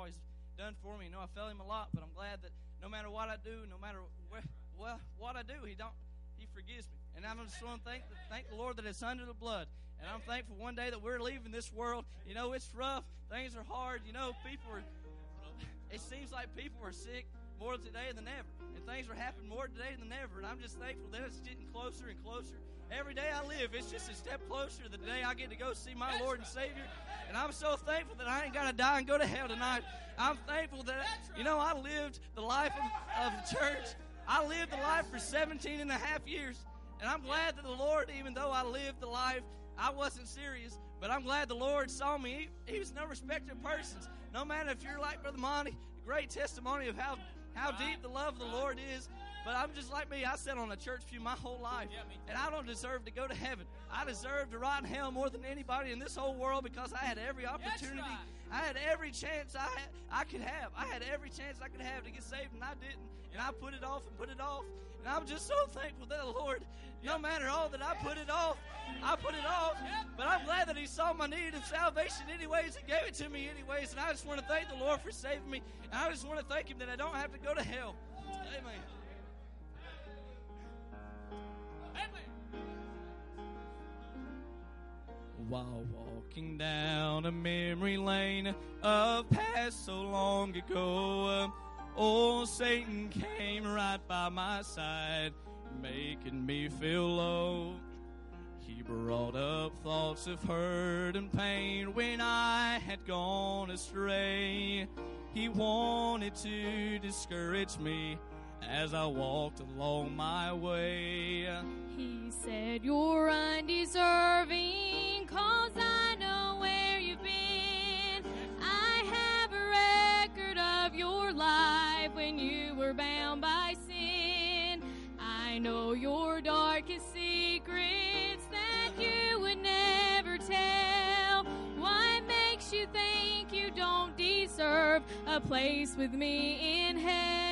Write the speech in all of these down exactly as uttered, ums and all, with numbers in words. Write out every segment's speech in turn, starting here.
always done for me. You know, I fail him a lot, but I'm glad that no matter what I do, no matter where, well, what I do, he don't, he forgives me. And I'm just want to thank, thank the Lord that it's under the blood. And I'm thankful one day that we're leaving this world. You know, it's rough. Things are hard. You know, people are, it seems like people are sick more today than ever. And things are happening more today than ever. And I'm just thankful that it's getting closer and closer. Every day I live, it's just a step closer to the day I get to go see my Lord and Savior. And I'm so thankful that I ain't got to die and go to hell tonight. I'm thankful that, you know, I lived the life of, of the church. I lived the life for seventeen and a half years. And I'm glad that the Lord, even though I lived the life, I wasn't serious, but I'm glad the Lord saw me. He, he was no respecter of persons. No matter if you're like Brother Monty, great testimony of how, how deep the love of the Lord is. But I'm just like me. I sat on a church pew my whole life, and I don't deserve to go to heaven. I deserve to rot in hell more than anybody in this whole world because I had every opportunity. I had every chance I had, I could have. I had every chance I could have to get saved, and I didn't. And I put it off and put it off. And I'm just so thankful that the Lord, no matter all that I put it off, I put it off. But I'm glad that he saw my need of salvation anyways and gave it to me anyways. And I just want to thank the Lord for saving me. And I just want to thank him that I don't have to go to hell. Amen. While walking down a memory lane of past so long ago, old Satan came right by my side, making me feel low. He brought up thoughts of hurt and pain when I had gone astray. He wanted to discourage me as I walked along my way. He said, you're undeserving, 'cause I know where you've been. I have a record of your life when you were bound by sin. I know your darkest secrets that you would never tell. What makes you think you don't deserve a place with me in hell?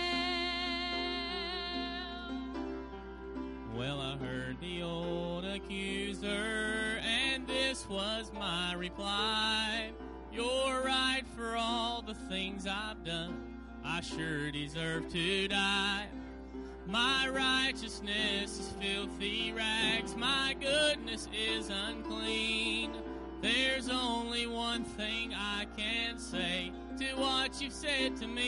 Well, I heard the old accuser, and this was my reply. You're right for all the things I've done. I sure deserve to die. My righteousness is filthy rags. My goodness is unclean. There's only one thing I can say to what you've said to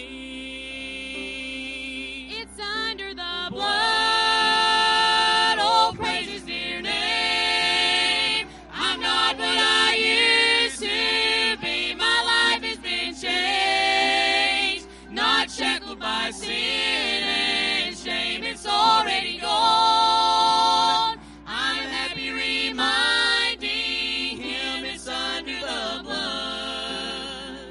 me. It's under the blood. Oh, praise his dear name. I'm not what I used to be. My life has been changed. Not shackled by sin and shame. It's already gone. I'm happy reminding him it's under the blood.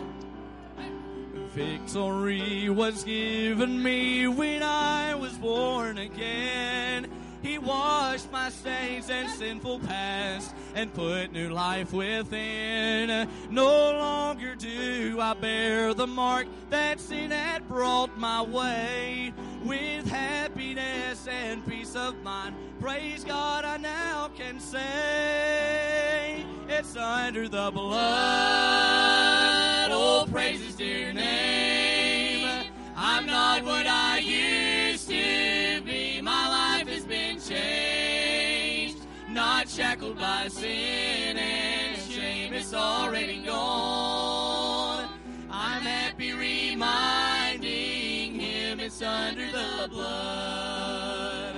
Victory was given me when I was born again. He washed my stains and sinful past and put new life within. No longer do I bear the mark that sin had brought my way. With happiness and peace of mind, praise God, I now can say it's under the blood. Oh, praise his dear name. I'm not what I used to be. My life has been changed. Not shackled by sin and shame. It's already gone. I'm happy reminding him it's under the blood.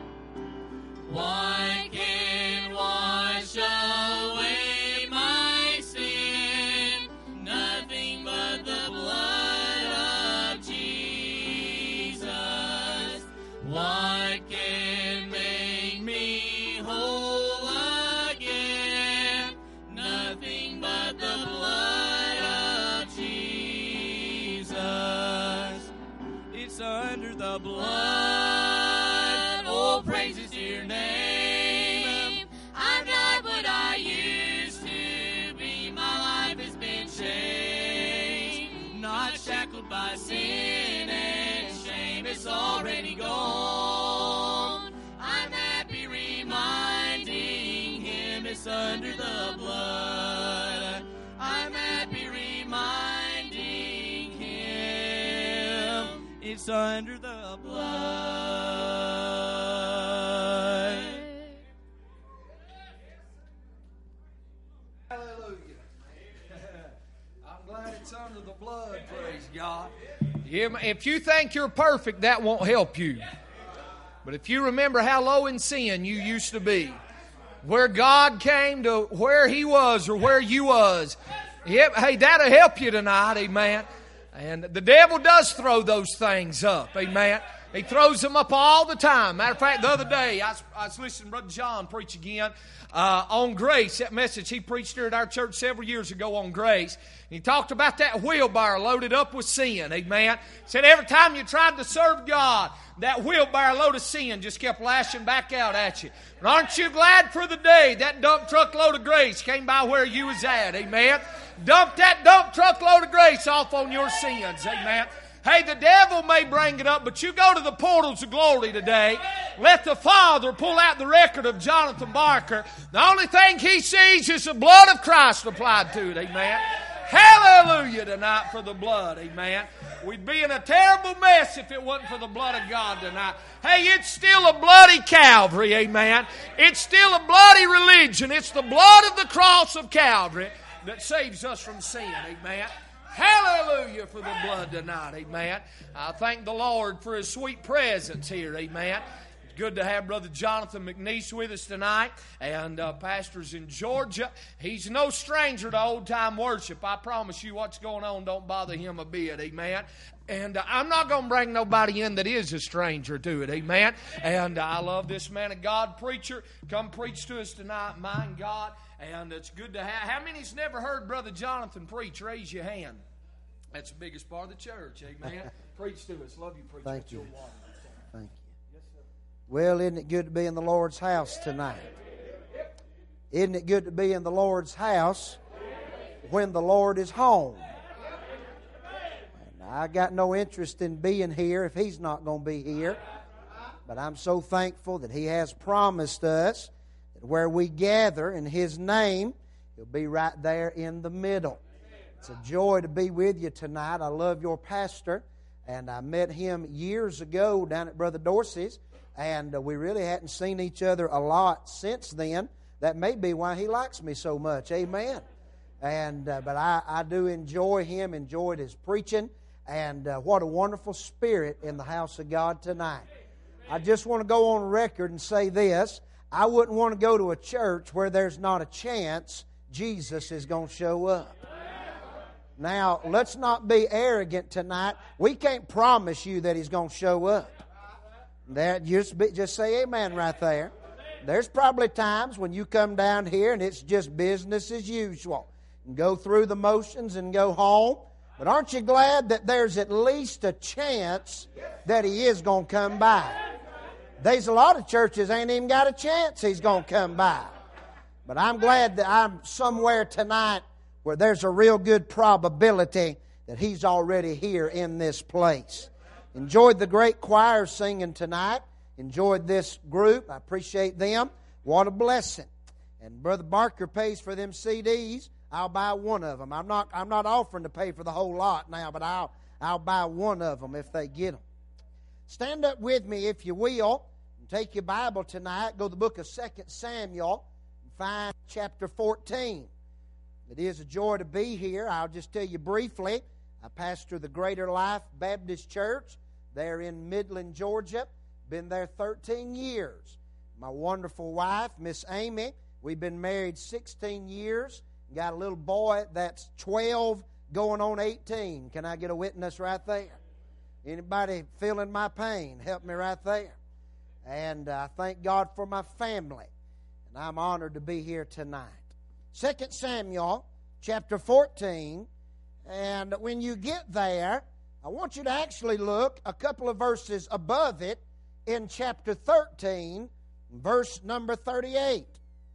What can wash away my sin? Nothing but the blood of Jesus. What can make me whole again? Nothing but the blood of Jesus. It's under the blood. Oh, praise his dear name. I'm not what I used to be. My life has been changed. Not shackled by sin and shame. It's already gone. I'm happy reminding him it's under the blood. I'm happy reminding It's under the blood. Hallelujah. I'm glad it's under the blood, praise God. If you think you're perfect, that won't help you. But if you remember how low in sin you used to be, where God came to where He was or where you was, yep, hey, that'll help you tonight, amen. And the devil does throw those things up, amen. He throws them up all the time. Matter of fact, the other day, I was, I was listening to Brother John preach again uh, on grace. That message he preached here at our church several years ago on grace. He talked about that wheelbarrow loaded up with sin, amen. He said every time you tried to serve God, that wheelbarrow load of sin just kept lashing back out at you. But aren't you glad for the day that dump truck load of grace came by where you was at, amen. Dump that dump truck load of grace off on your sins, amen. Hey, the devil may bring it up, but you go to the portals of glory today. Let the Father pull out the record of Jonathan Barker. The only thing he sees is the blood of Christ applied to it, amen. Hallelujah tonight for the blood, amen. We'd be in a terrible mess if it wasn't for the blood of God tonight. Hey, it's still a bloody Calvary, amen. It's still a bloody religion. It's the blood of the cross of Calvary that saves us from sin, amen. Hallelujah for the blood tonight, amen. I thank the Lord for His sweet presence here, amen. It's good to have Brother Jonathan McNeese with us tonight, and uh, pastors in Georgia. He's no stranger to old-time worship. I promise you what's going on don't bother him a bit, amen. And uh, I'm not going to bring nobody in that is a stranger to it, amen. And uh, I love this man of God preacher. Come preach to us tonight, my God. And it's good to have. How many's never heard Brother Jonathan preach? Raise your hand. That's the biggest part of the church, amen. Preach to us. Love you, preacher. Thank you. Thank you. Yes, sir. Well, isn't it good to be in the Lord's house tonight? Isn't it good to be in the Lord's house when the Lord is home? And I got no interest in being here if He's not going to be here. But I'm so thankful that He has promised us that where we gather in His name, He'll be right there in the middle. It's a joy to be with you tonight. I love your pastor, and I met him years ago down at Brother Dorsey's, and uh, we really hadn't seen each other a lot since then. That may be why he likes me so much. Amen. And uh, but I, I do enjoy him, enjoyed his preaching, and uh, what a wonderful spirit in the house of God tonight. I just want to go on record and say this. I wouldn't want to go to a church where there's not a chance Jesus is going to show up. Now, let's not be arrogant tonight. We can't promise you that He's going to show up. That just be, just say amen right there. There's probably times when you come down here and it's just business as usual. And go through the motions and go home. But aren't you glad that there's at least a chance that He is going to come by? There's a lot of churches ain't even got a chance He's going to come by. But I'm glad that I'm somewhere tonight where there's a real good probability that He's already here in this place. Enjoyed the great choir singing tonight. Enjoyed this group. I appreciate them. What a blessing. And Brother Barker pays for them C Ds. I'll buy one of them. I'm not, I'm not offering to pay for the whole lot now, but I'll, I'll buy one of them if they get them. Stand up with me, if you will, and take your Bible tonight. Go to the book of Second Samuel and find chapter fourteen. It is a joy to be here. I'll just tell you briefly. I pastor the Greater Life Baptist Church there in Midland, Georgia. Been there thirteen years. My wonderful wife, Miss Amy, we've been married sixteen years. Got a little boy that's twelve going on eighteen. Can I get a witness right there? Anybody feeling my pain? Help me right there. And I uh, thank God for my family. And I'm honored to be here tonight. Second Samuel chapter fourteen. And when you get there, I want you to actually look a couple of verses above it in chapter thirteen, verse number thirty-eight.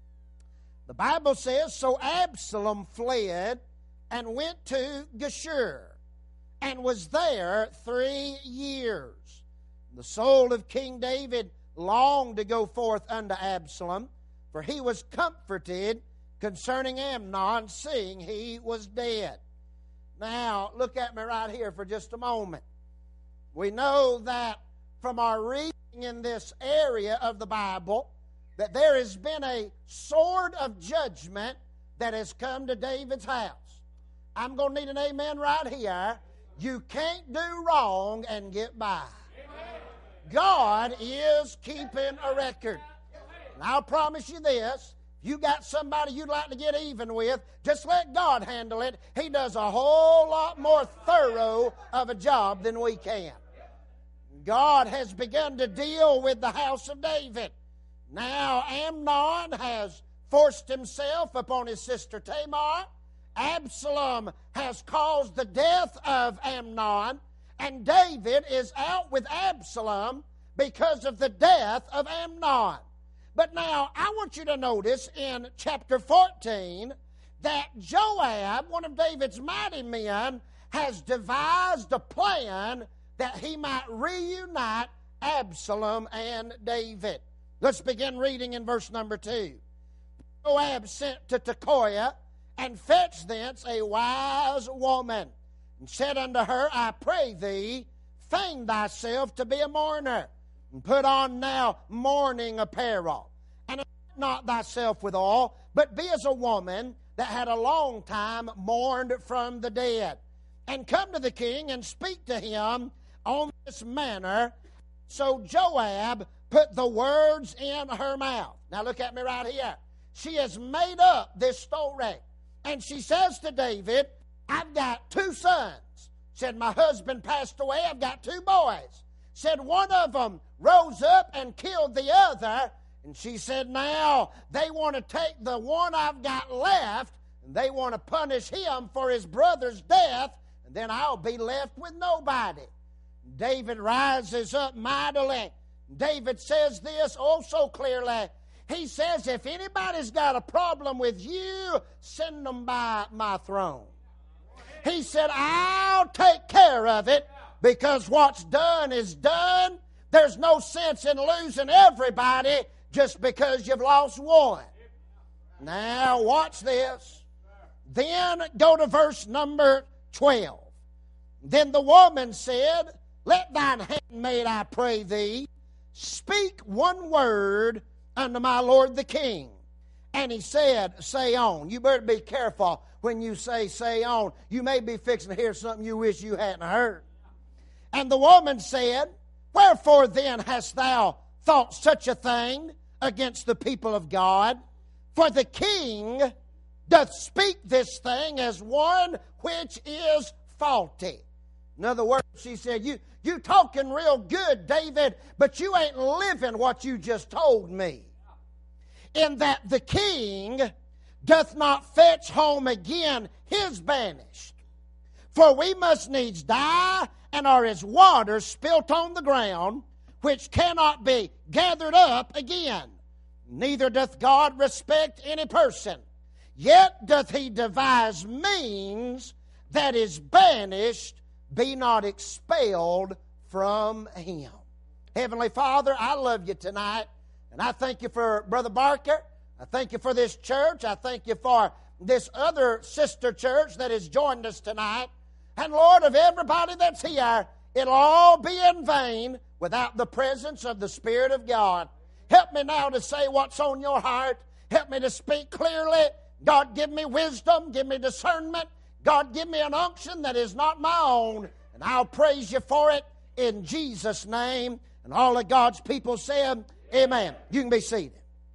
The Bible says, "So Absalom fled and went to Geshur, and was there three years. The soul of King David longed to go forth unto Absalom, for he was comforted concerning Amnon, seeing he was dead." Now, look at me right here for just a moment. We know that from our reading in this area of the Bible that there has been a sword of judgment that has come to David's house. I'm going to need an amen right here. You can't do wrong and get by. God is keeping a record. And I'll promise you this. If you got somebody you'd like to get even with, just let God handle it. He does a whole lot more thorough of a job than we can. God has begun to deal with the house of David. Now Amnon has forced himself upon his sister Tamar. Absalom has caused the death of Amnon. And David is out with Absalom because of the death of Amnon. But now I want you to notice in chapter fourteen that Joab, one of David's mighty men, has devised a plan that he might reunite Absalom and David. Let's begin reading in verse number two. Joab sent to Tekoa and fetched thence a wise woman, and said unto her, I pray thee, feign thyself to be a mourner, and put on now mourning apparel, and anoint not thyself with oil, but be as a woman that had a long time mourned from the dead, and come to the king and speak to him on this manner. So Joab put the words in her mouth. Now look at me right here. She has made up this story. And she says to David, I've got two sons. Said, my husband passed away. I've got two boys. Said, one of them rose up and killed the other. And she said, now they want to take the one I've got left, and they want to punish him for his brother's death, and then I'll be left with nobody. David rises up mightily. David says this oh so clearly. He says, if anybody's got a problem with you, send them by my throne. He said, I'll take care of it, because what's done is done. There's no sense in losing everybody just because you've lost one. Now, watch this. Then go to verse number twelve. Then the woman said, let thine handmaid, I pray thee, speak one word unto my lord the king. And he said, say on. You better be careful when you say, say on. You may be fixing to hear something you wish you hadn't heard. And the woman said, wherefore then hast thou thought such a thing against the people of God? For the king doth speak this thing as one which is faulty. In other words, she said, you, you talking real good, David, but you ain't living what you just told me. In that the king doth not fetch home again his banished. For we must needs die, and are as water spilt on the ground, which cannot be gathered up again. Neither doth God respect any person, yet doth he devise means that is banished be not expelled from him. Heavenly Father, I love you tonight, and I thank you for Brother Barker. I thank you for this church. I thank you for this other sister church that has joined us tonight. And Lord, of everybody that's here, it'll all be in vain without the presence of the Spirit of God. Help me now to say what's on your heart. Help me to speak clearly. God, give me wisdom. Give me discernment. God, give me an unction that is not my own. And I'll praise you for it in Jesus' name. And all of God's people said, amen. You can be seated.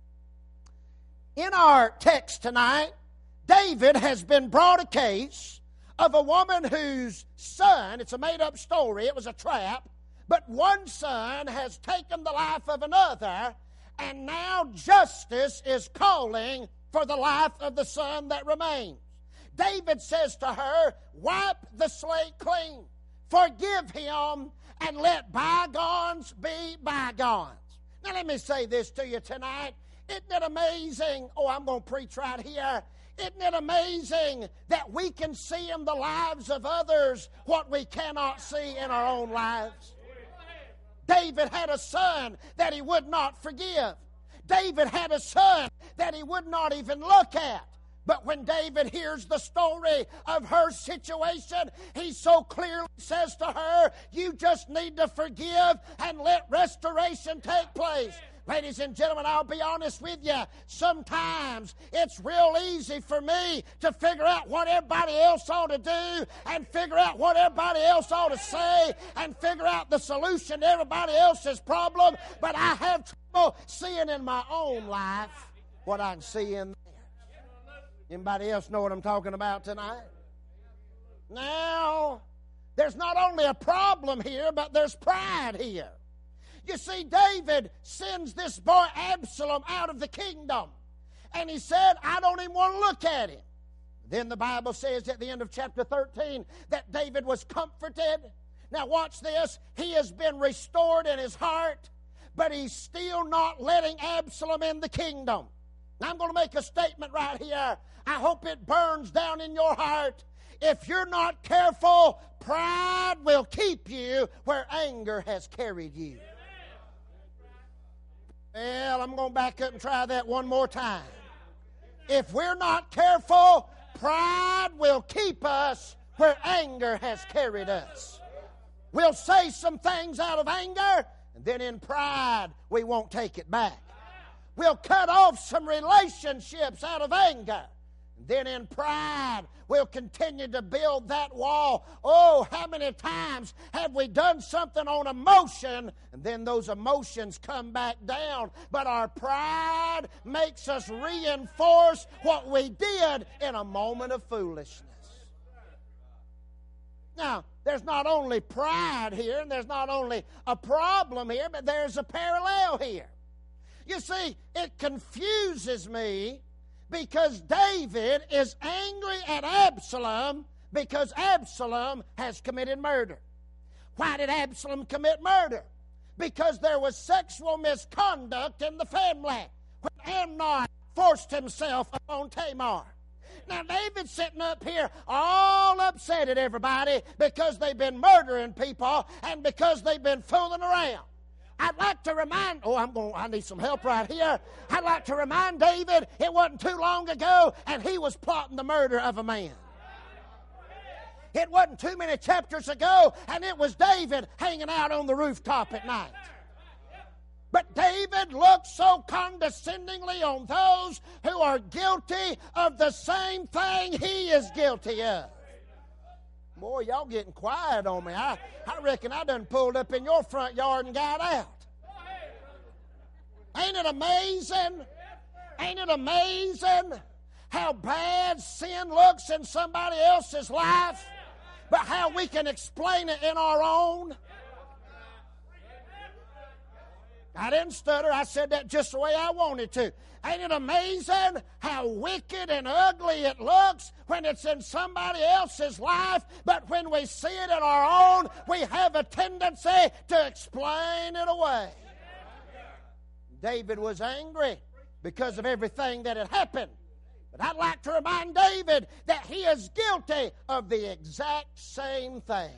In our text tonight, David has been brought a case of a woman whose son, it's a made-up story, it was a trap, but one son has taken the life of another, and now justice is calling for the life of the son that remains. David says to her, wipe the slate clean, forgive him, and let bygones be bygones. Now let me say this to you tonight. Isn't it amazing? Oh, I'm going to preach right here. Isn't it amazing that we can see in the lives of others what we cannot see in our own lives? David had a son that he would not forgive. David had a son that he would not even look at. But when David hears the story of her situation, he so clearly says to her, you just need to forgive and let restoration take place. Ladies and gentlemen, I'll be honest with you. Sometimes it's real easy for me to figure out what everybody else ought to do and figure out what everybody else ought to say and figure out the solution to everybody else's problem. But I have trouble seeing in my own life what I can see in theirs. Anybody else know what I'm talking about tonight? Now, there's not only a problem here, but there's pride here. You see, David sends this boy Absalom out of the kingdom. And he said, I don't even want to look at him. Then the Bible says at the end of chapter thirteen that David was comforted. Now watch this. He has been restored in his heart, but he's still not letting Absalom in the kingdom. Now I'm going to make a statement right here. I hope it burns down in your heart. If you're not careful, pride will keep you where anger has carried you. Well, I'm going to back up and try that one more time. If we're not careful, pride will keep us where anger has carried us. We'll say some things out of anger, and then in pride, we won't take it back. We'll cut off some relationships out of anger. Then in pride, we'll continue to build that wall. Oh, how many times have we done something on emotion, and then those emotions come back down? But our pride makes us reinforce what we did in a moment of foolishness. Now, there's not only pride here, and there's not only a problem here, but there's a parallel here. You see, it confuses me because David is angry at Absalom because Absalom has committed murder. Why did Absalom commit murder? Because there was sexual misconduct in the family when Amnon forced himself upon Tamar. Now David's sitting up here all upset at everybody because they've been murdering people and because they've been fooling around. I'd like to remind, oh, I'm going, I need some help right here. I'd like to remind David it wasn't too long ago and he was plotting the murder of a man. It wasn't too many chapters ago and it was David hanging out on the rooftop at night. But David looks so condescendingly on those who are guilty of the same thing he is guilty of. Boy, y'all getting quiet on me. I, I reckon I done pulled up in your front yard and got out. Ain't it amazing? Ain't it amazing how bad sin looks in somebody else's life, but how we can explain it in our own? I didn't stutter. I said that just the way I wanted to. Ain't it amazing how wicked and ugly it looks when it's in somebody else's life, but when we see it in our own, we have a tendency to explain it away. David was angry because of everything that had happened. But I'd like to remind David that he is guilty of the exact same things.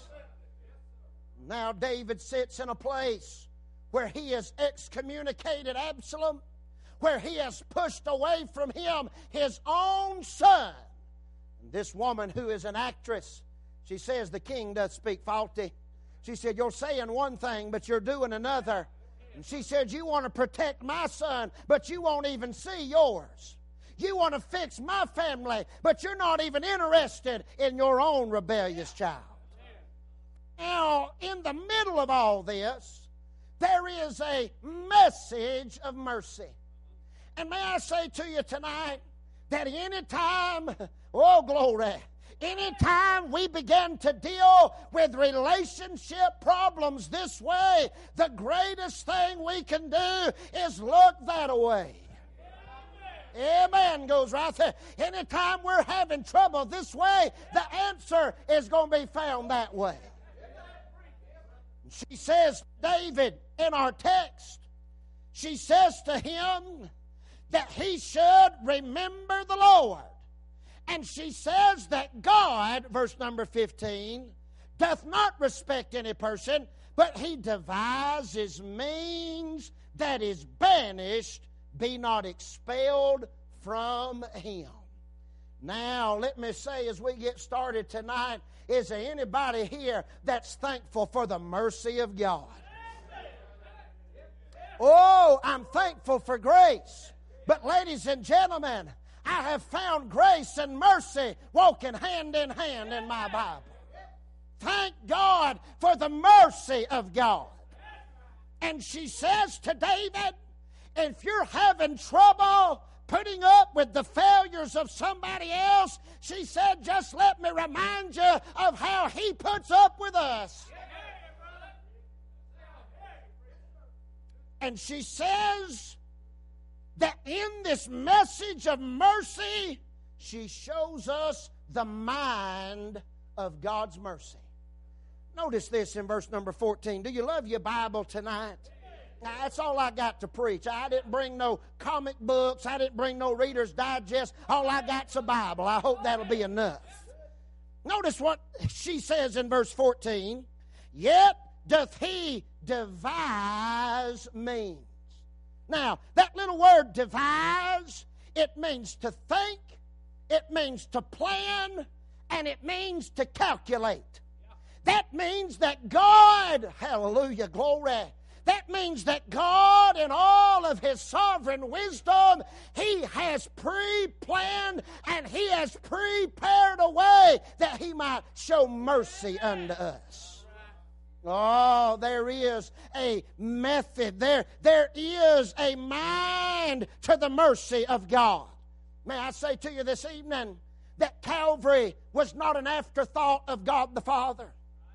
Now David sits in a place where he has excommunicated Absalom, where he has pushed away from him his own son. And this woman who is an actress, she says the king does speak faulty. She said, you're saying one thing, but you're doing another. And she said, you want to protect my son, but you won't even see yours. You want to fix my family, but you're not even interested in your own rebellious child. Now, in the middle of all this, there is a message of mercy. And may I say to you tonight that any time, oh glory, anytime we begin to deal with relationship problems this way, the greatest thing we can do is look that way. Amen goes right there. Anytime we're having trouble this way, the answer is going to be found that way. She says, David, in our text, she says to him that he should remember the Lord. And she says that God, verse number fifteen, doth not respect any person, but he devises means that is banished, be not expelled from him. Now, let me say as we get started tonight, is there anybody here that's thankful for the mercy of God? Oh, I'm thankful for grace. But ladies and gentlemen, I have found grace and mercy walking hand in hand in my Bible. Thank God for the mercy of God. And she says to David, if you're having trouble putting up with the failures of somebody else, she said, just let me remind you of how He puts up with us. And she says that in this message of mercy, she shows us the mind of God's mercy. Notice this in verse number fourteen. Do you love your Bible tonight? Now, that's all I got to preach. I didn't bring no comic books. I didn't bring no Reader's Digest. All I got's a Bible. I hope that'll be enough. Notice what she says in verse fourteen. Yet doth He devise means. Now, that little word devise, it means to think, it means to plan, and it means to calculate. That means that God, hallelujah, glory, that means that God, in all of His sovereign wisdom, He has pre-planned and He has prepared a way that He might show mercy unto us. Oh, there is a method. There, there is a mind to the mercy of God. May I say to you this evening that Calvary was not an afterthought of God the Father.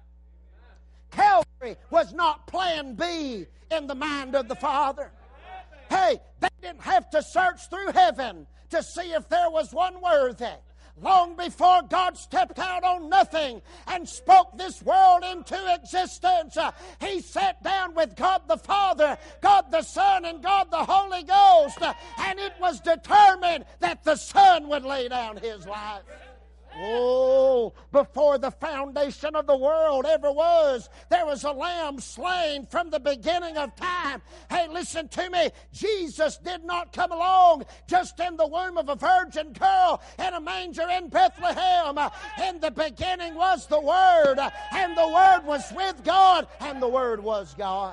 Calvary was not plan B in the mind of the Father. Hey, they didn't have to search through heaven to see if there was one worthy. Long before God stepped out on nothing and spoke this world into existence, uh, He sat down with God the Father, God the Son, and God the Holy Ghost, uh, and it was determined that the Son would lay down His life. Oh, before the foundation of the world ever was, there was a lamb slain from the beginning of time. Hey, listen to me. Jesus did not come along just in the womb of a virgin girl in a manger in Bethlehem. In the beginning was the Word, and the Word was with God, and the Word was God.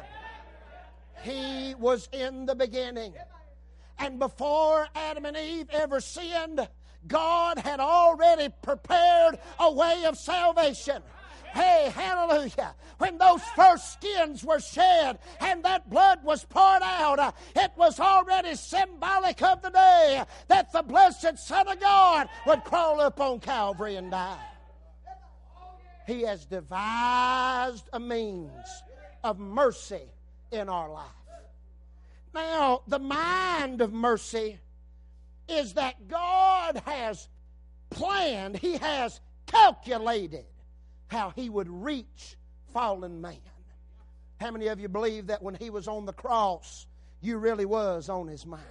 He was in the beginning. And before Adam and Eve ever sinned, God had already prepared a way of salvation. Hey, hallelujah. When those first skins were shed and that blood was poured out, uh, it was already symbolic of the day that the blessed Son of God would crawl up on Calvary and die. He has devised a means of mercy in our life. Now, the mind of mercy is that God has planned, He has calculated how He would reach fallen man. How many of you believe that when He was on the cross, you really was on His mind?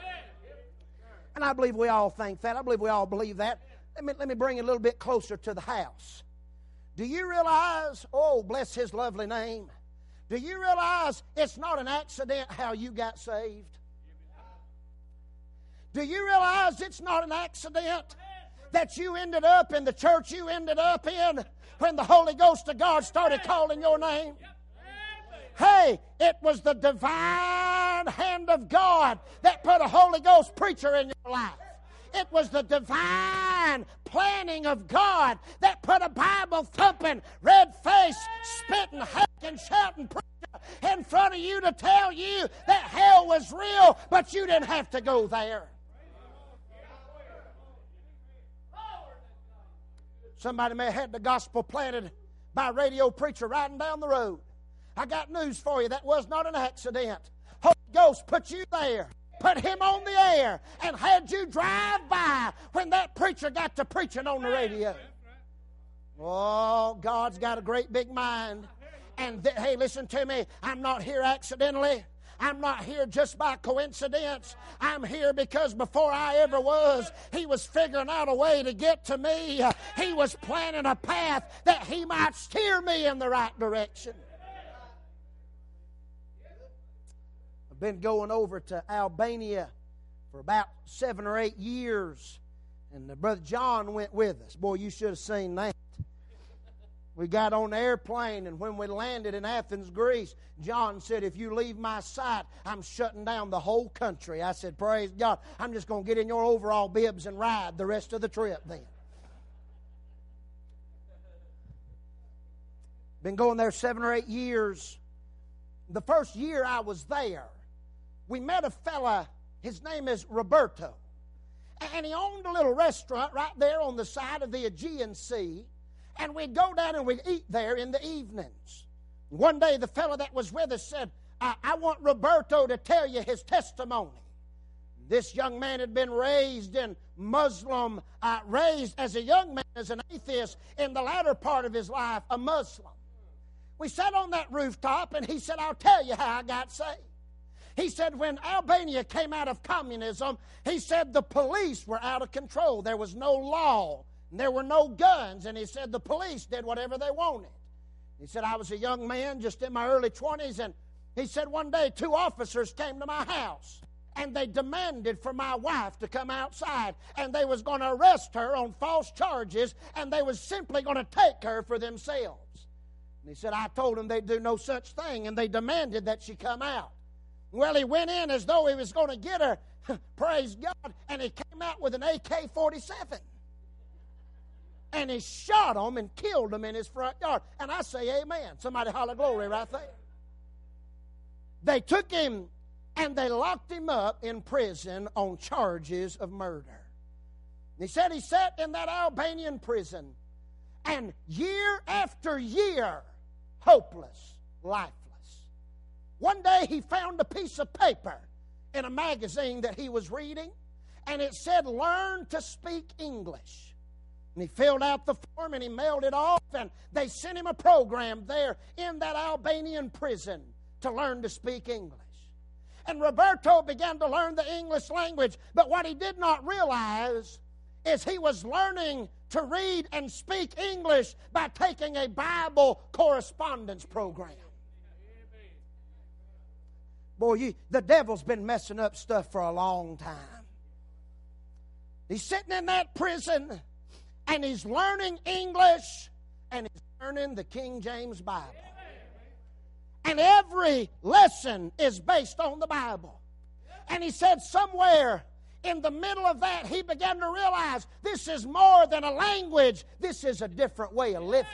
And I believe we all think that. I believe we all believe that. Let me, let me bring it a little bit closer to the house. Do you realize, oh, bless His lovely name, do you realize it's not an accident how you got saved? Do you realize it's not an accident that you ended up in the church you ended up in when the Holy Ghost of God started calling your name? Hey, it was the divine hand of God that put a Holy Ghost preacher in your life. It was the divine planning of God that put a Bible-thumping, red-faced, spitting, hacking, shouting preacher in front of you to tell you that hell was real, but you didn't have to go there. Somebody may have had the gospel planted by a radio preacher riding down the road. I got news for you. That was not an accident. Holy Ghost put you there, put Him on the air, and had you drive by when that preacher got to preaching on the radio. Oh, God's got a great big mind. And th- hey, listen to me. I'm not here accidentally. I'm not here just by coincidence. I'm here because before I ever was, He was figuring out a way to get to me. He was planning a path that He might steer me in the right direction. I've been going over to Albania for about seven or eight years. And uh, Brother John went with us. Boy, you should have seen that. We got on the airplane, and when we landed in Athens, Greece, John said, if you leave my sight, I'm shutting down the whole country. I said, praise God, I'm just going to get in your overall bibs and ride the rest of the trip then. Been going there seven or eight years. The first year I was there, we met a fella, his name is Roberto. And he owned a little restaurant right there on the side of the Aegean Sea. And we'd go down and we'd eat there in the evenings. One day the fellow that was with us said, I, I want Roberto to tell you his testimony. This young man had been raised in Muslim, uh, raised as a young man, as an atheist, in the latter part of his life, a Muslim. We sat on that rooftop and he said, I'll tell you how I got saved. He said when Albania came out of communism, he said the police were out of control. There was no law. And there were no guns, and he said the police did whatever they wanted. He said, I was a young man just in my early twenties, and he said one day two officers came to my house, and they demanded for my wife to come outside, and they was going to arrest her on false charges, and they was simply going to take her for themselves. And he said, I told them they'd do no such thing, and they demanded that she come out. Well, he went in as though he was going to get her, praise God, and he came out with an A K forty-seven. And he shot him and killed him in his front yard. And I say amen. Somebody holler glory right there. They took him and they locked him up in prison on charges of murder. And he said he sat in that Albanian prison, and year after year, hopeless, lifeless. One day he found a piece of paper in a magazine that he was reading, and it said, learn to speak English. And he filled out the form and he mailed it off, and they sent him a program there in that Albanian prison to learn to speak English. And Roberto began to learn the English language, but what he did not realize is he was learning to read and speak English by taking a Bible correspondence program. Boy, you, the devil's been messing up stuff for a long time. He's sitting in that prison, and he's learning English, and he's learning the King James Bible. And every lesson is based on the Bible. And he said somewhere in the middle of that, he began to realize this is more than a language. This is a different way of living.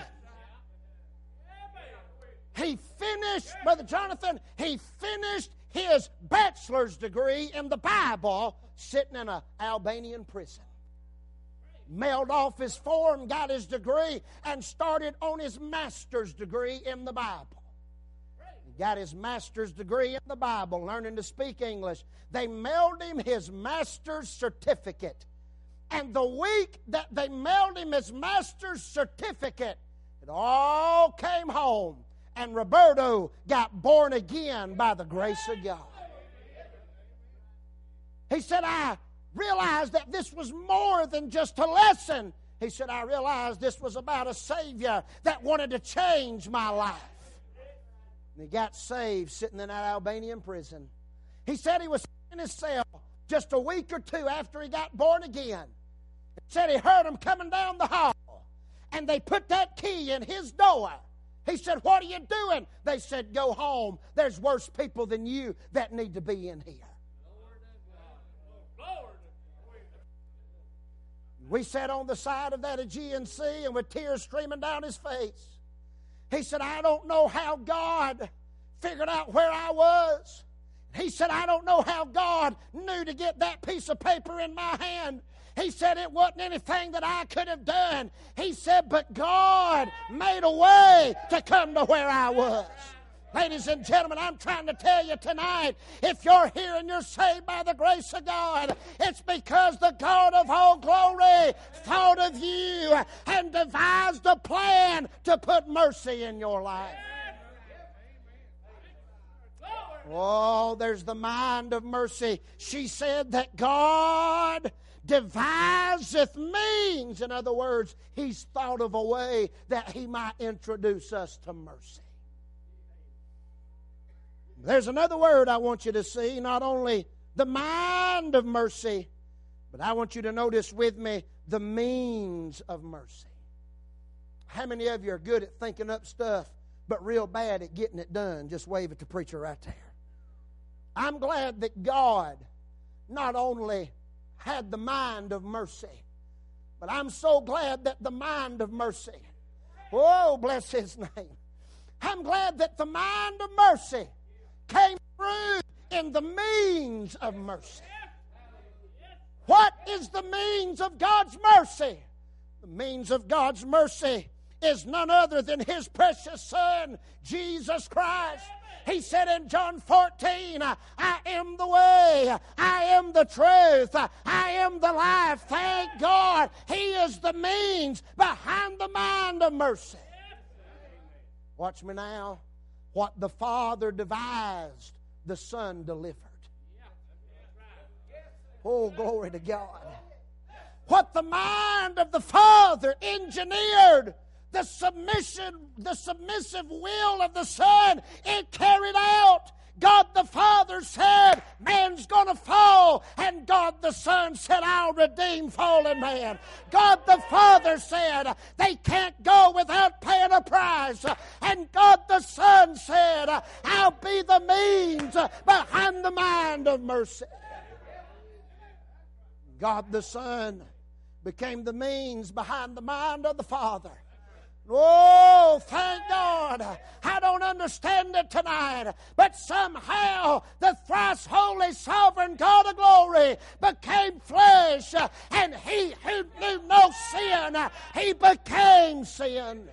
He finished, Brother Jonathan, he finished his bachelor's degree in the Bible sitting in an Albanian prison. Mailed off his form, got his degree, and started on his master's degree in the Bible. He got his master's degree in the Bible, learning to speak English. They mailed him his master's certificate. And the week that they mailed him his master's certificate, it all came home. And Roberto got born again by the grace of God. He said, I realized that this was more than just a lesson. He said, I realized this was about a Savior that wanted to change my life. And he got saved sitting in that Albanian prison. He said he was in his cell just a week or two after he got born again. He said he heard them coming down the hall, and they put that key in his door. He said, what are you doing? They said, go home. There's worse people than you that need to be in here. We sat on the side of that Aegean Sea, and with tears streaming down his face, he said, I don't know how God figured out where I was. He said, I don't know how God knew to get that piece of paper in my hand. He said, it wasn't anything that I could have done. He said, but God made a way to come to where I was. Ladies and gentlemen, I'm trying to tell you tonight, if you're here and you're saved by the grace of God, it's because the God of all glory thought of you and devised a plan to put mercy in your life. Oh, there's the mind of mercy. She said that God deviseth means. In other words, He's thought of a way that He might introduce us to mercy. There's another word I want you to see. Not only the mind of mercy, But I want you to notice with me the means of mercy. How many of you are good at thinking up stuff, but real bad at getting it done? Just wave at the preacher right there. I'm glad that God not only had the mind of mercy, but I'm so glad that the mind of mercy, oh, bless His name. I'm glad that the mind of mercy came through in the means of mercy. What is the means of God's mercy? The means of God's mercy is none other than His precious Son, Jesus Christ. He said in John fourteen, I am the way, I am the truth, I am the life. Thank God, He is the means behind the mind of mercy. Watch me now. What the Father devised, the Son delivered. Oh, glory to God. What the mind of the Father engineered, the submission, the submissive will of the Son, it carried out. God the Father said, man's going to fall. And God the Son said, I'll redeem fallen man. God the Father said, they can't go without paying a price. And God the Son said, I'll be the means behind the mind of mercy. God the Son became the means behind the mind of the Father. Oh, thank God. I don't understand it tonight, but somehow the thrice holy sovereign God of glory became flesh, and He who knew no sin, He became sin.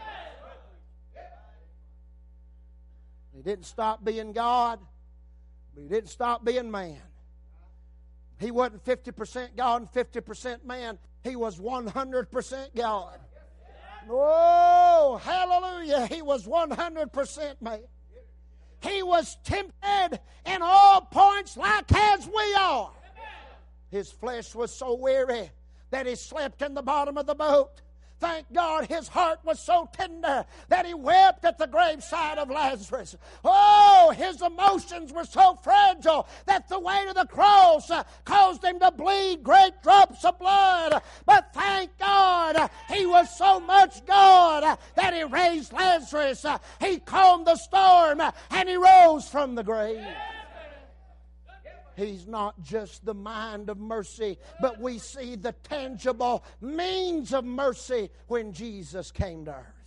He didn't stop being God, but He didn't stop being man. He wasn't fifty percent God and fifty percent man. He was one hundred percent God. Oh, hallelujah. He was one hundred percent man. He was tempted in all points like as we are. His flesh was so weary that He slept in the bottom of the boat. Thank God His heart was so tender that He wept at the graveside of Lazarus. Oh, His emotions were so fragile that the weight of the cross uh, caused Him to bleed great drops of blood. But thank God He was so much God uh, that He raised Lazarus. Uh, he calmed the storm uh, and He rose from the grave. He's not just the mind of mercy, but we see the tangible means of mercy when Jesus came to earth.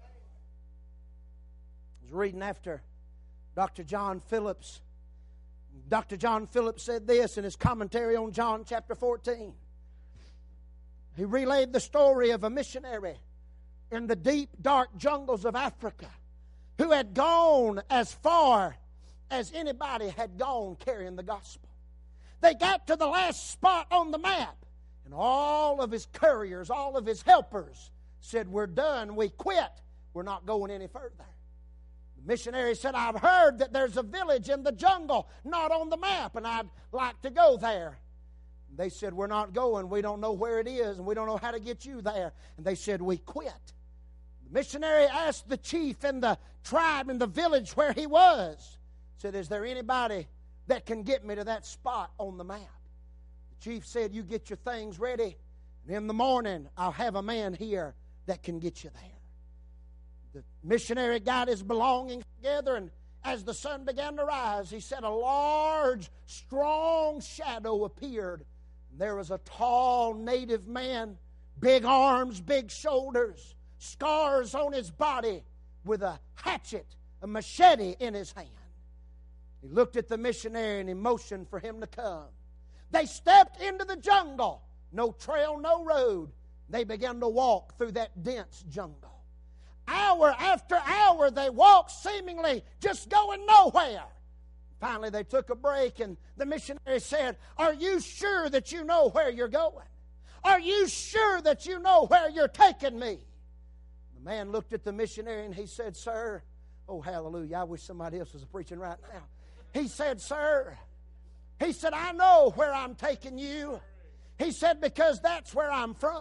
I was reading after Doctor John Phillips. Doctor John Phillips said this in his commentary on John chapter fourteen. He relayed the story of a missionary in the deep, dark jungles of Africa who had gone as far as anybody had gone carrying the gospel. They got to the last spot on the map, and all of his couriers, all of his helpers said, we're done, we quit, we're not going any further. The missionary said, I've heard that there's a village in the jungle not on the map, and I'd like to go there. And they said, we're not going, we don't know where it is, and we don't know how to get you there. And they said, we quit. The missionary asked the chief in the tribe in the village where he was, said, is there anybody that can get me to that spot on the map? The chief said, you get your things ready, and in the morning I'll have a man here that can get you there. The missionary got his belongings together, and as the sun began to rise, he said a large, strong shadow appeared. And there was a tall native man, big arms, big shoulders, scars on his body, with a hatchet, a machete in his hand. He looked at the missionary and he motioned for him to come. They stepped into the jungle. No trail, no road. They began to walk through that dense jungle. Hour after hour they walked, seemingly just going nowhere. Finally they took a break, and the missionary said, are you sure that you know where you're going? Are you sure that you know where you're taking me? The man looked at the missionary and he said, sir, oh hallelujah, I wish somebody else was preaching right now. He said, sir, he said, I know where I'm taking you. He said, because that's where I'm from.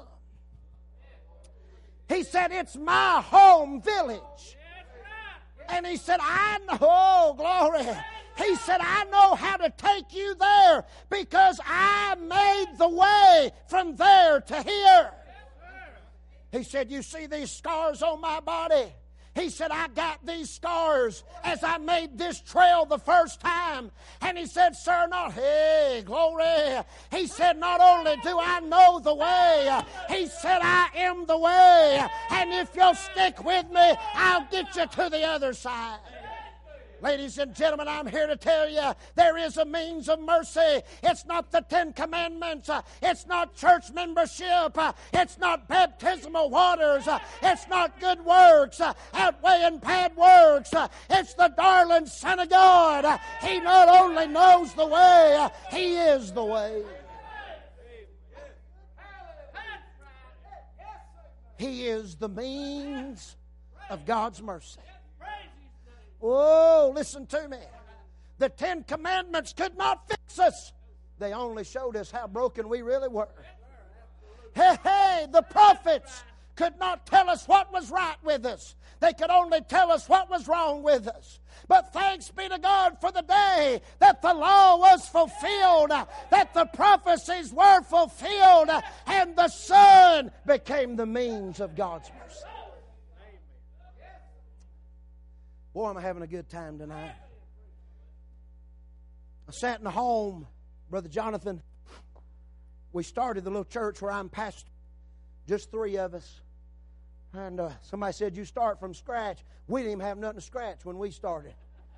He said, it's my home village. And he said, I know, oh, glory. He said, I know how to take you there because I made the way from there to here. He said, you see these scars on my body? He said, I got these scars as I made this trail the first time. And he said, sir, not, hey, glory. He said, not only do I know the way, he said, I am the way. And if you'll stick with me, I'll get you to the other side. Ladies and gentlemen, I'm here to tell you there is a means of mercy. It's not the Ten Commandments. It's not church membership. It's not baptismal waters. It's not good works outweighing bad works. It's the darling Son of God. He not only knows the way, He is the way. He is the means of God's mercy. Oh, listen to me. The Ten Commandments could not fix us. They only showed us how broken we really were. Hey, hey, the prophets could not tell us what was right with us. They could only tell us what was wrong with us. But thanks be to God for the day that the law was fulfilled, that the prophecies were fulfilled, and the Son became the means of God's mercy. Boy, I'm having a good time tonight. I sat in the home, Brother Jonathan. We started the little church where I'm pastor, just three of us. And uh, somebody said, you start from scratch. We didn't even have nothing to scratch when we started.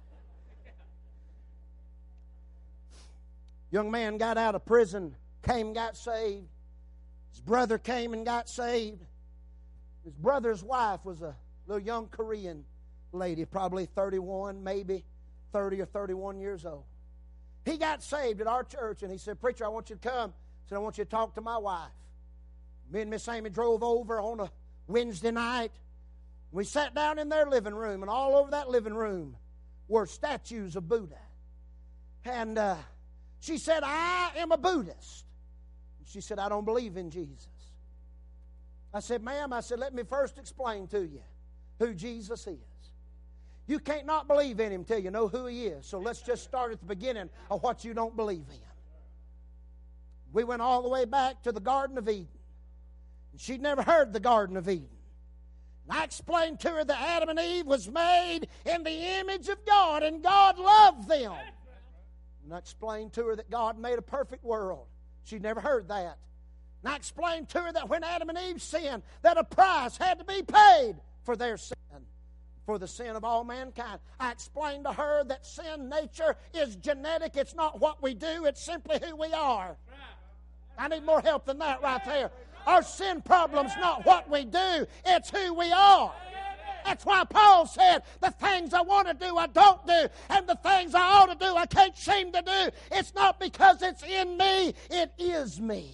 Young man got out of prison, came and got saved. His brother came and got saved. His brother's wife was a little young Korean lady, probably thirty-one, maybe thirty or thirty-one years old. He got saved at our church, and he said, preacher, I want you to come. He said, I want you to talk to my wife. Me and Miss Amy drove over on a Wednesday night. We sat down in their living room, and all over that living room were statues of Buddha. And uh, she said, I am a Buddhist. She said, I don't believe in Jesus. I said, ma'am, I said, let me first explain to you who Jesus is. You can't not believe in Him till you know who He is. So let's just start at the beginning of what you don't believe in. We went all the way back to the Garden of Eden. And she'd never heard the Garden of Eden. And I explained to her that Adam and Eve was made in the image of God, and God loved them. And I explained to her that God made a perfect world. She'd never heard that. And I explained to her that when Adam and Eve sinned, that a price had to be paid for their sin, for the sin of all mankind. I explained to her that sin nature is genetic. It's not what we do. It's simply who we are. I need more help than that right there. Our sin problem's not what we do. It's who we are. That's why Paul said, the things I want to do, I don't do. And the things I ought to do, I can't seem to do. It's not because it's in me. It is me.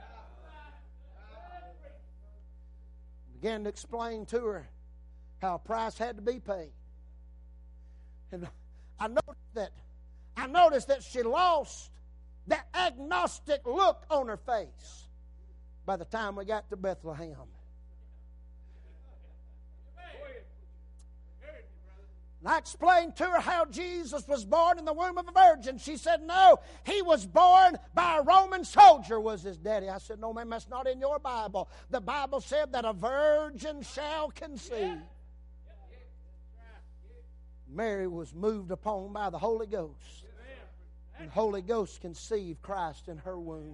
I began to explain to her how a price had to be paid. And I noticed that I noticed that she lost that agnostic look on her face by the time we got to Bethlehem. And I explained to her how Jesus was born in the womb of a virgin. She said, no, He was born by a Roman soldier was His daddy. I said, no, ma'am, that's not in your Bible. The Bible said that a virgin shall conceive. Mary was moved upon by the Holy Ghost. And the Holy Ghost conceived Christ in her womb.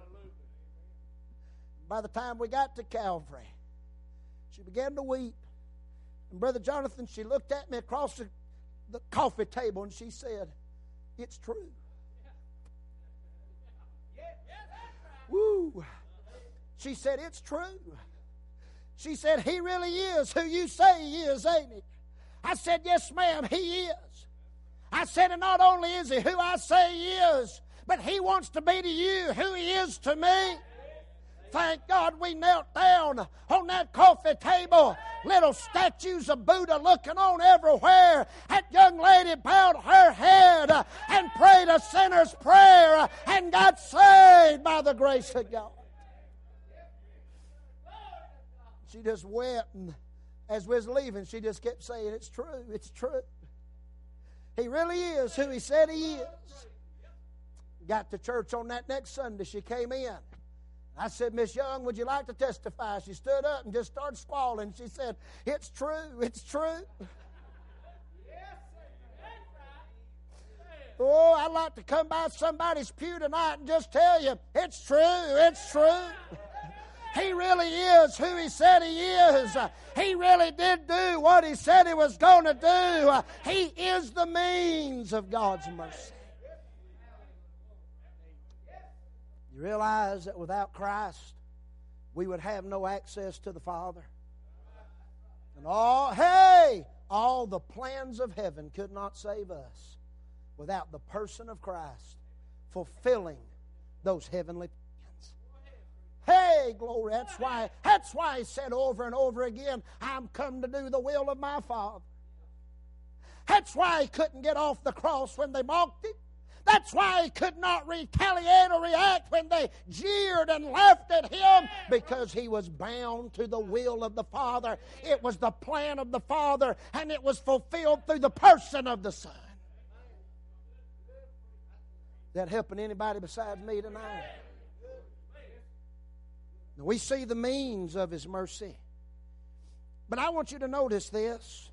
By the time we got to Calvary, she began to weep. And Brother Jonathan, she looked at me across the, the coffee table and she said, it's true. Woo! She said, it's true. She said, He really is who you say He is, ain't He? I said, yes, ma'am, He is. I said, and not only is He who I say He is, but He wants to be to you who He is to me. Thank God we knelt down on that coffee table. Little statues of Buddha looking on everywhere. That young lady bowed her head and prayed a sinner's prayer and got saved by the grace of God. She just wept, and as we was leaving, she just kept saying, it's true, it's true. He really is who He said He is. Got to church on that next Sunday. She came in. I said, Miss Young, would you like to testify? She stood up and just started squalling. She said, it's true, it's true. Oh, I'd like to come by somebody's pew tonight and just tell you, it's true, it's true. He really is who He said He is. He really did do what He said He was going to do. He is the means of God's mercy. You realize that without Christ, we would have no access to the Father. And all, hey, all the plans of heaven could not save us without the person of Christ fulfilling those heavenly plans. Hey, glory, that's why, that's why He said over and over again, I'm come to do the will of my Father. That's why He couldn't get off the cross when they mocked Him. That's why He could not retaliate or react when they jeered and laughed at Him, because He was bound to the will of the Father. It was the plan of the Father, and it was fulfilled through the person of the Son. Is that helping anybody besides me tonight? Now, we see the means of His mercy. But I want you to notice this.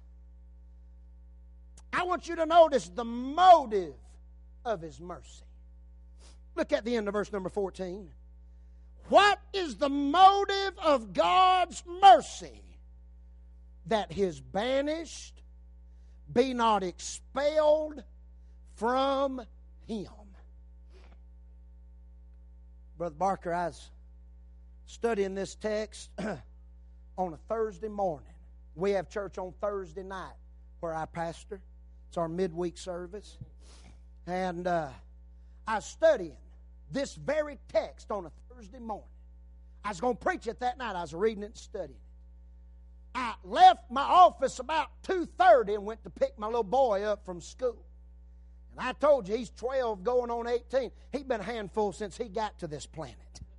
I want you to notice the motive of His mercy. Look at the end of verse number fourteen. What is the motive of God's mercy? That His banished be not expelled from Him. Brother Barker, I was studying this text on a Thursday morning. We have church on Thursday night where I pastor. It's our midweek service. And uh, I was studying this very text on a Thursday morning. I was going to preach it that night. I was reading it and studying it. I left my office about two thirty and went to pick my little boy up from school. And I told you, he's twelve going on eighteen. He's been a handful since he got to this planet.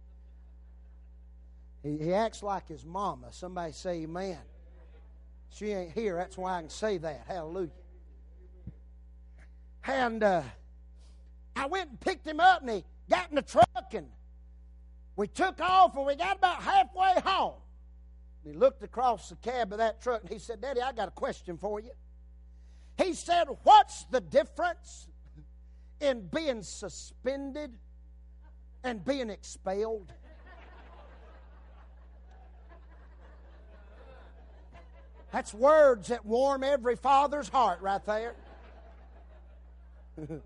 He, he acts like his mama. Somebody say amen. She ain't here. That's why I can say that. Hallelujah. And uh, I went and picked him up, and he got in the truck, and we took off, and we got about halfway home. And he looked across the cab of that truck, and he said, Daddy, I got a question for you. He said, what's the difference in being suspended and being expelled? That's words that warm every father's heart right there. That's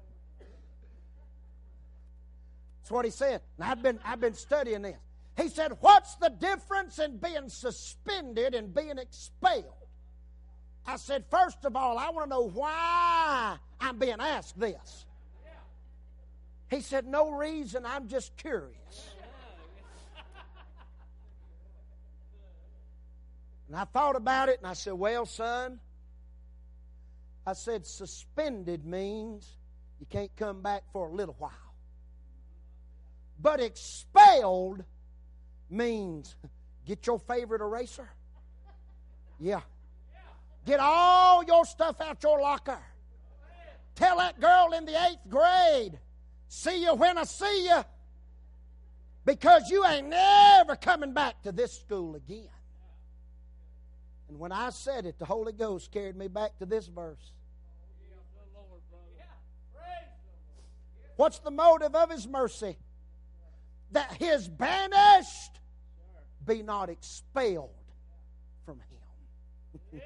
what he said. And I've been, I've been studying this. He said, what's the difference in being suspended and being expelled? I said, first of all, I want to know why I'm being asked this. He said, no reason, I'm just curious. And I thought about it, and I said, well, son, I said, suspended means you can't come back for a little while. But expelled means get your favorite eraser. Yeah. Get all your stuff out your locker. Tell that girl in the eighth grade, see you when I see you, because you ain't never coming back to this school again. And when I said it, the Holy Ghost carried me back to this verse. What's the motive of His mercy? That His banished be not expelled from Him.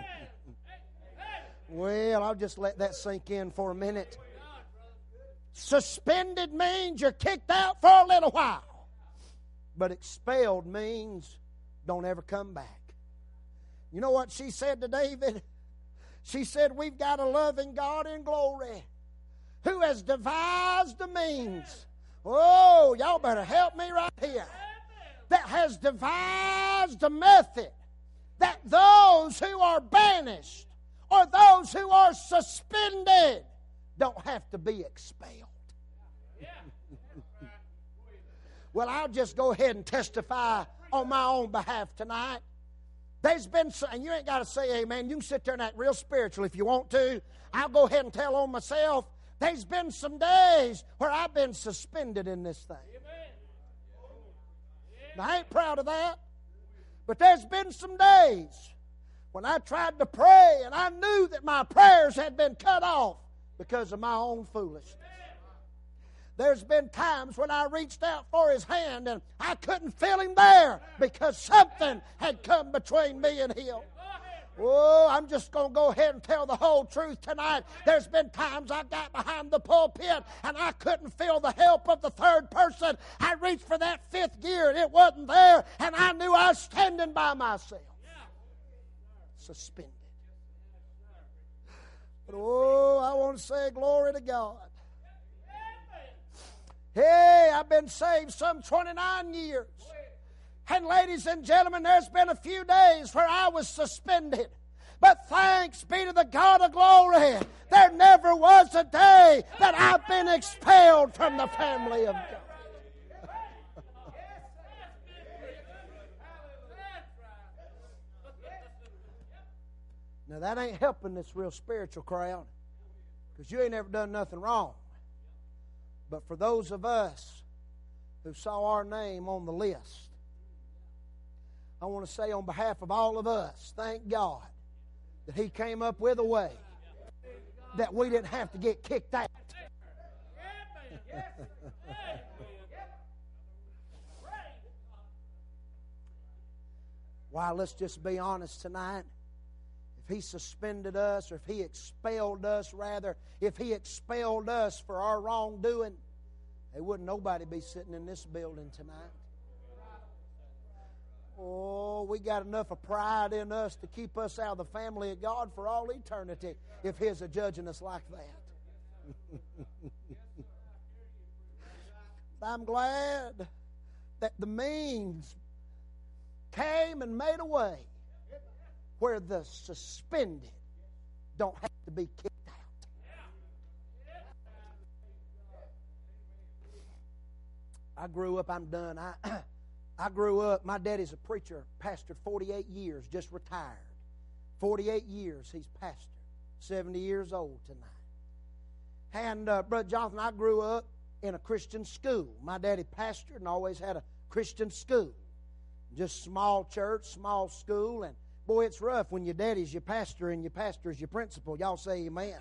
Well, I'll just let that sink in for a minute. Suspended means you're kicked out for a little while. But expelled means don't ever come back. You know what she said to David? She said, we've got a loving God in glory who has devised a means. Oh, y'all better help me right here. That has devised a method that those who are banished or those who are suspended don't have to be expelled. Well, I'll just go ahead and testify on my own behalf tonight There's been some, and you ain't got to say amen. You can sit there and act real spiritual if you want to. I'll go ahead and tell on myself. There's been some days where I've been suspended in this thing. Now, I ain't proud of that. But there's been some days when I tried to pray and I knew that my prayers had been cut off because of my own foolishness. There's been times when I reached out for his hand and I couldn't feel him there because something had come between me and him. Oh, I'm just going to go ahead and tell the whole truth tonight. There's been times I got behind the pulpit and I couldn't feel the help of the third person. I reached for that fifth gear and it wasn't there, and I knew I was standing by myself. Suspended. But oh, I want to say glory to God. Hey, I've been saved some twenty-nine years. And ladies and gentlemen, there's been a few days where I was suspended. But thanks be to the God of glory, there never was a day that I've been expelled from the family of God. Now that ain't helping this real spiritual crowd, because you ain't ever done nothing wrong. But for those of us who saw our name on the list, I want to say on behalf of all of us, thank God that He came up with a way that we didn't have to get kicked out. Why, let's just be honest tonight. If He suspended us, or if He expelled us, rather, if He expelled us for our wrongdoing, there wouldn't nobody be sitting in this building tonight. Oh, we got enough of pride in us to keep us out of the family of God for all eternity if He's a judging us like that. I'm glad that the means came and made a way where the suspended don't have to be kicked out. I grew up, I'm done. I I grew up, my daddy's a preacher, pastored forty-eight years, just retired. forty-eight years he's pastored, seventy years old tonight. And uh, Brother Jonathan, I grew up in a Christian school. My daddy pastored and always had a Christian school. Just small church, small school, and boy, it's rough when your daddy's your pastor and your pastor's your principal. Y'all say amen.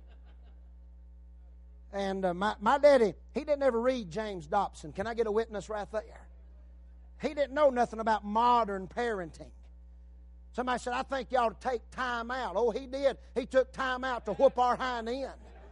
And uh, my, my daddy, he didn't ever read James Dobson. Can I get a witness right there? He didn't know nothing about modern parenting. Somebody said, I think you ought to take time out. Oh, he did. He took time out to whoop our hind end.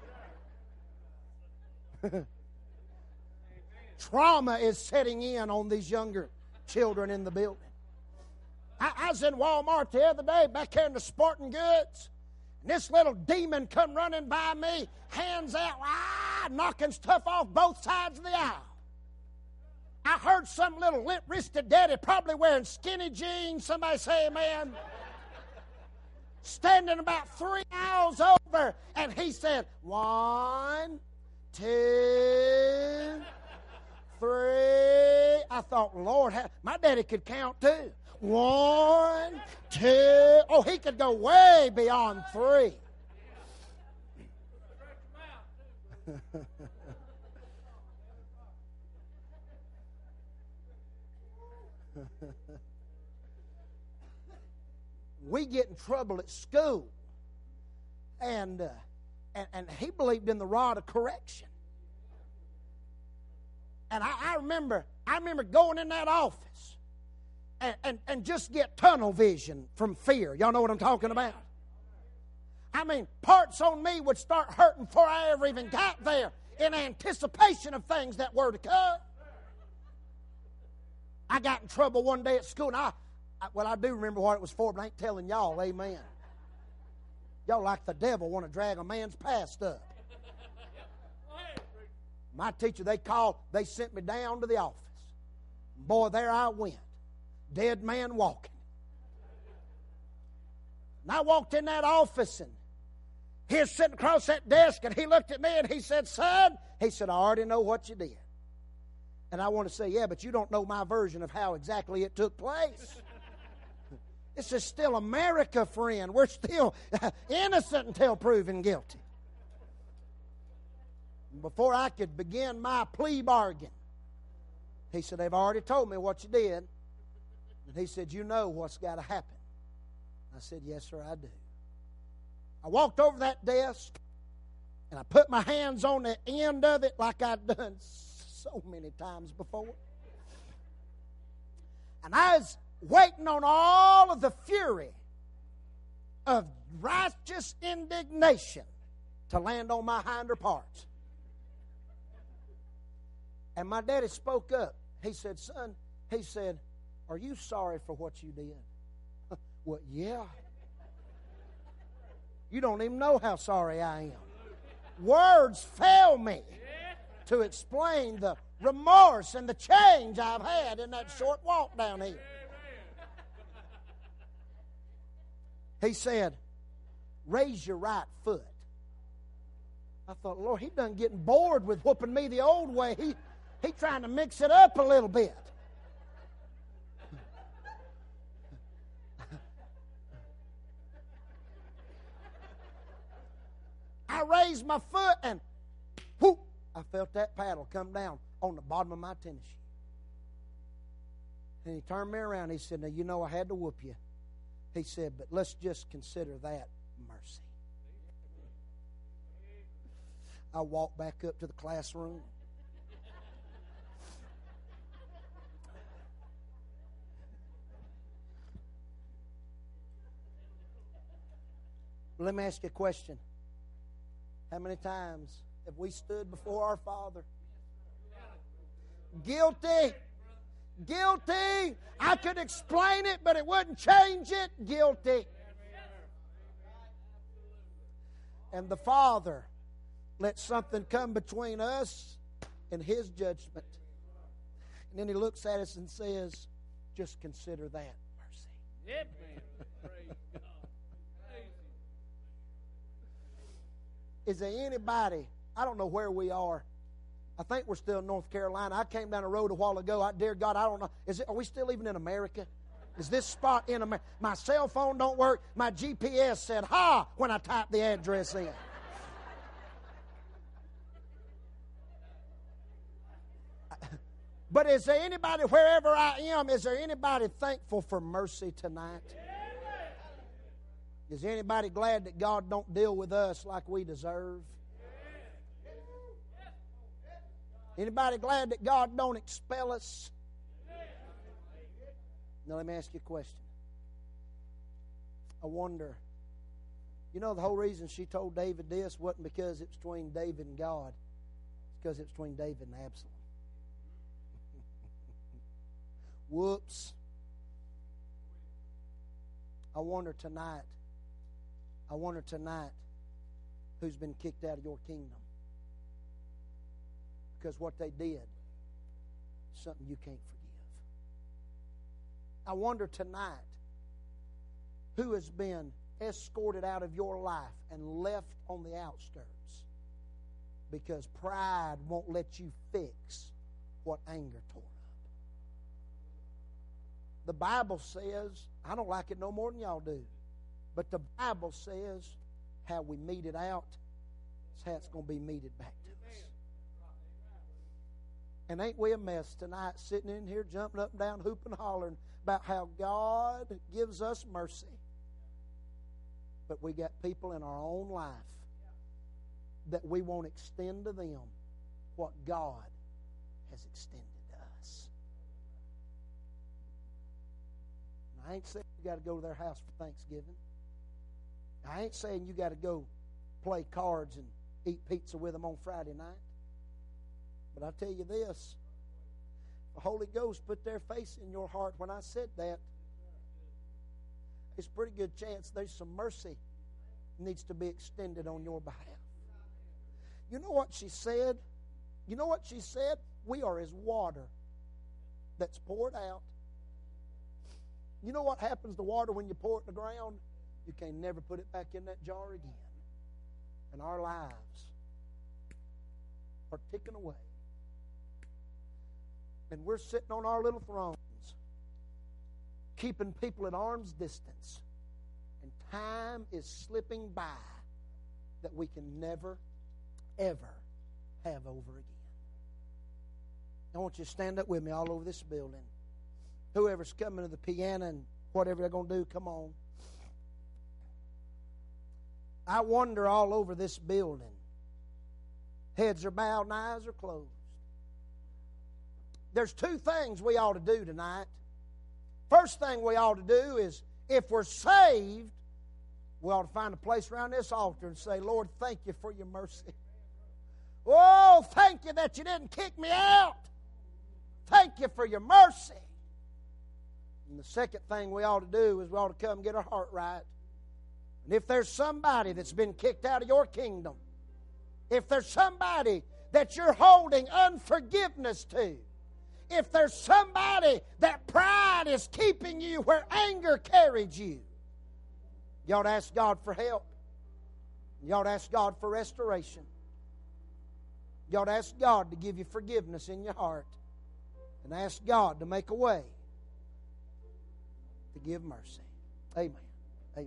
Trauma is setting in on these younger children in the building. I, I was in Walmart the other day, back here in the sporting goods, and this little demon come running by me, hands out, ah, knocking stuff off both sides of the aisle. I heard some little limp-wristed daddy, probably wearing skinny jeans, somebody say amen, standing about three aisles over, and he said, one, two, three. I thought, Lord, my daddy could count too. One, two. Oh, he could go way beyond three. We get in trouble at school, and, uh, and and he believed in the rod of correction. And I, I remember, I remember going in that office, and, and and just get tunnel vision from fear. Y'all know what I'm talking about? I mean, parts on me would start hurting before I ever even got there, in anticipation of things that were to come. I got in trouble one day at school, and I, I well, I do remember what it was for, but I ain't telling y'all, amen. Y'all like the devil want to drag a man's past up. My teacher, they called, they sent me down to the office. Boy, there I went. Dead man walking. And I walked in that office, and he was sitting across that desk, and he looked at me and he said, son, he said, I already know what you did. And I want to say, yeah, but you don't know my version of how exactly it took place. This is still America, friend. We're still innocent until proven guilty. Before I could begin my plea bargain, he said, they've already told me what you did. And he said, you know what's got to happen. I said, yes, sir, I do. I walked over that desk, and I put my hands on the end of it like I'd done so many times before. And I was waiting on all of the fury of righteous indignation to land on my hinder parts. And my daddy spoke up. He said, son, he said, are you sorry for what you did? Well, yeah. You don't even know how sorry I am. Words fail me to explain the remorse and the change I've had in that short walk down here. He said, raise your right foot. I thought, Lord, he done getting bored with whooping me the old way. He, he trying to mix it up a little bit. I raised my foot and whoop, I felt that paddle come down on the bottom of my tennis shoe. And he turned me around. He said, now, you know I had to whoop you. He said, but let's just consider that mercy. I walked back up to the classroom. Let me ask you a question. How many times have we stood before our Father? Guilty. Guilty. I could explain it, but it wouldn't change it. Guilty. And the Father let something come between us and His judgment. And then He looks at us and says, just consider that mercy. Yep. Is there anybody, I don't know where we are. I think we're still in North Carolina. I came down the road a while ago. I, dear God, I don't know. Is it, are we still even in America? Is this spot in America? My cell phone don't work. My G P S said, ha, when I typed the address in. But is there anybody, wherever I am, is there anybody thankful for mercy tonight? Is anybody glad that God don't deal with us like we deserve? Anybody glad that God don't expel us? Now let me ask you a question. I wonder, you know the whole reason she told David this wasn't because it's between David and God. It's because it's between David and Absalom. Whoops. I wonder tonight, I wonder tonight who's been kicked out of your kingdom. Because what they did is something you can't forgive. I wonder tonight who has been escorted out of your life and left on the outskirts because pride won't let you fix what anger tore up. The Bible says, I don't like it no more than y'all do, but the Bible says how we mete it out is how it's going to be meted back to us. And ain't we a mess tonight sitting in here jumping up and down, hooping and hollering about how God gives us mercy. But we got people in our own life that we won't extend to them what God has extended to us. And I ain't saying you got to go to their house for Thanksgiving. I ain't saying you got to go play cards and eat pizza with them on Friday night. But I tell you this, the Holy Ghost put their face in your heart when I said that. There's a pretty good chance there's some mercy needs to be extended on your behalf. You know what she said? You know what she said? We are as water that's poured out. You know what happens to water when you pour it in the ground? You can never put it back in that jar again. And our lives are ticking away. And we're sitting on our little thrones. keeping people at arm's distance. And time is slipping by that we can never, ever have over again. I want you to stand up with me all over this building. Whoever's coming to the piano and whatever they're going to do, come on. I wonder all over this building. Heads are bowed and eyes are closed. There's two things we ought to do tonight. First thing we ought to do is, if we're saved, we ought to find a place around this altar and say, Lord, thank you for your mercy. Oh, thank you that you didn't kick me out. Thank you for your mercy. And the second thing we ought to do is we ought to come and get our heart right. And if there's somebody that's been kicked out of your kingdom, if there's somebody that you're holding unforgiveness to, if there's somebody that pride is keeping you where anger carried you, you ought to ask God for help. You ought to ask God for restoration. You ought to ask God to give you forgiveness in your heart. And ask God to make a way to give mercy. Amen. Amen.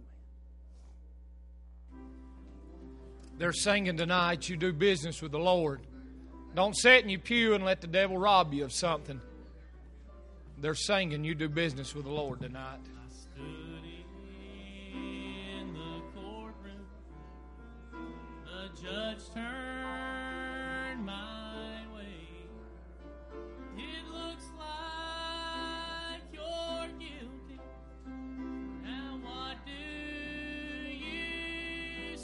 They're singing tonight, you do business with the Lord. Don't sit in your pew and let the devil rob you of something. They're singing, you do business with the Lord tonight. I stood in the courtroom. The judge turned my way. It looks like you're guilty. Now what do you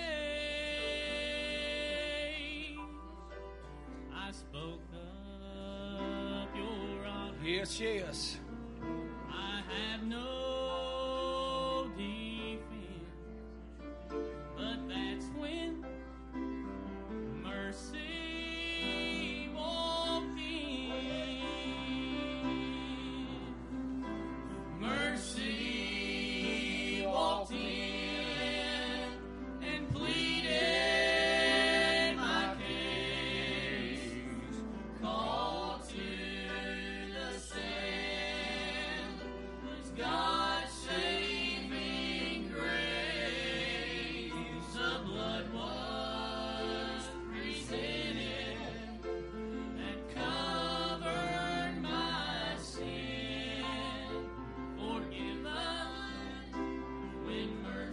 say? I spoke up, Your Honor. Yes, yes. I have no defense, but that's when mercy walked in. Mercy walked in and pleaded my case, called to the sand, was God's saving grace. The blood was presented that covered my sin. Forgive us when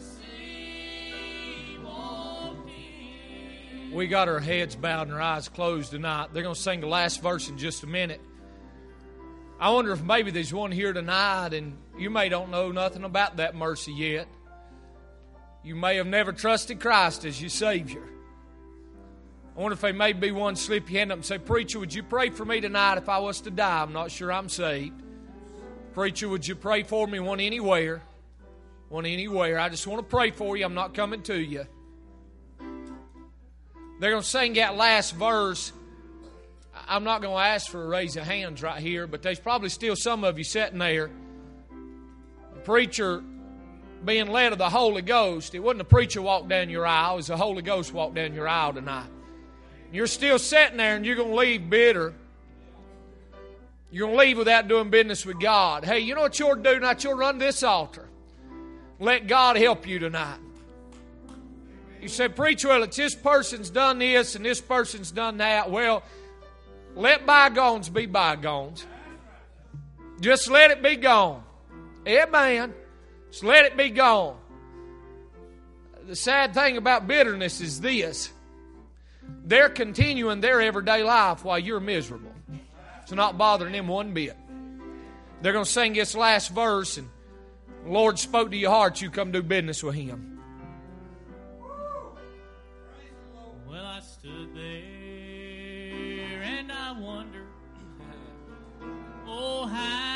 mercy walked in. We got our heads bowed and our eyes closed tonight. They're going to sing the last verse in just a minute. I wonder if maybe there's one here tonight and you may don't know nothing about that mercy yet. You may have never trusted Christ as your Savior. I wonder if there may be one slip your hand up and say, Preacher, would you pray for me tonight if I was to die? I'm not sure I'm saved. Preacher, would you pray for me? One anywhere. One anywhere. I just want to pray for you. I'm not coming to you. They're going to sing that last verse. I'm not going to ask for a raise of hands right here, but there's probably still some of you sitting there. The preacher being led of the Holy Ghost. It wasn't the preacher walked down your aisle. It was the Holy Ghost walked down your aisle tonight. You're still sitting there and you're going to leave bitter. You're going to leave without doing business with God. Hey, you know what you'll do tonight? You'll run this altar. Let God help you tonight. You say, Preacher, well, it's this person's done this and this person's done that. Well, let bygones be bygones. Just let it be gone. Amen. Just let it be gone. The sad thing about bitterness is this. They're continuing their everyday life while you're miserable. It's not bothering them one bit. They're going to sing this last verse, and the Lord spoke to your heart, you come do business with Him. Well, I stood there and I wondered, oh, how